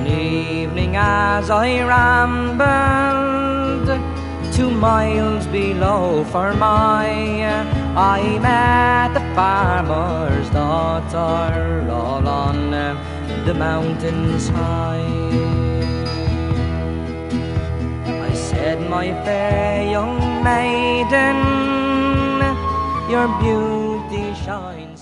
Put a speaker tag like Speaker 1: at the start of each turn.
Speaker 1: One evening as I rambled 2 miles below Fermoy, I met the farmer's daughter all on the mountain's high. I said, my fair young maiden, your beauty shines